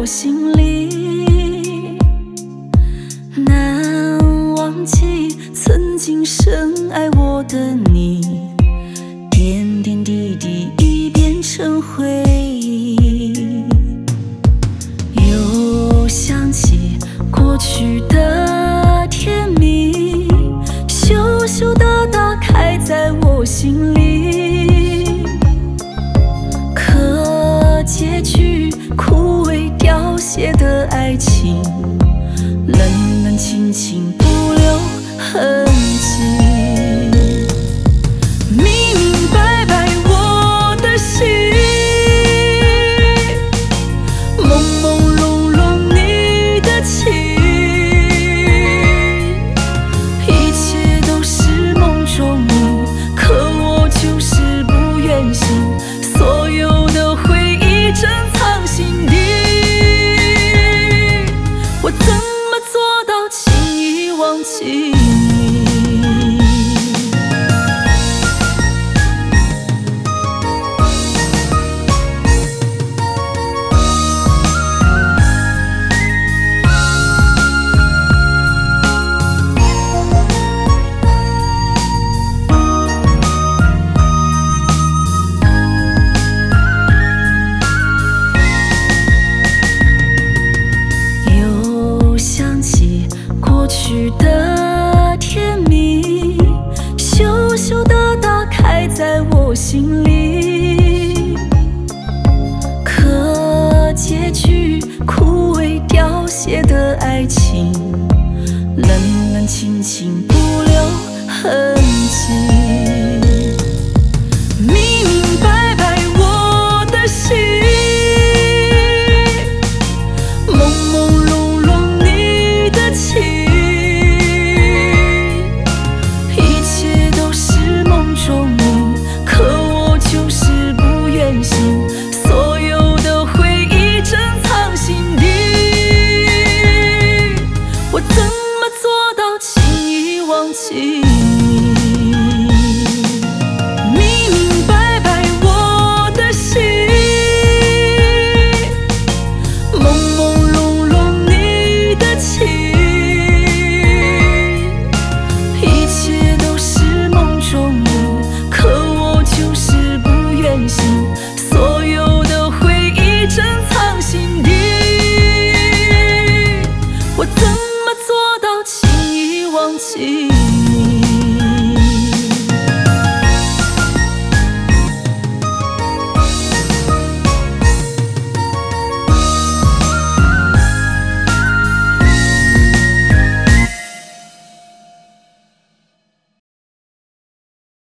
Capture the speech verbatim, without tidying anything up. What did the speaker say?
我心里，难忘记曾经深爱我的你，点点滴滴已变成回忆，又想起过去的甜蜜，羞羞的打开在我心里，可结局枯萎凋谢的爱情，冷冷清清不留痕迹。明明白白我的心，朦朦胧胧你的情，一切都是梦中你，可我就是不愿醒，所有的回忆珍藏心底。我怎么做到轻易忘记你？又想起过去的甜蜜，羞羞的打开在我心里，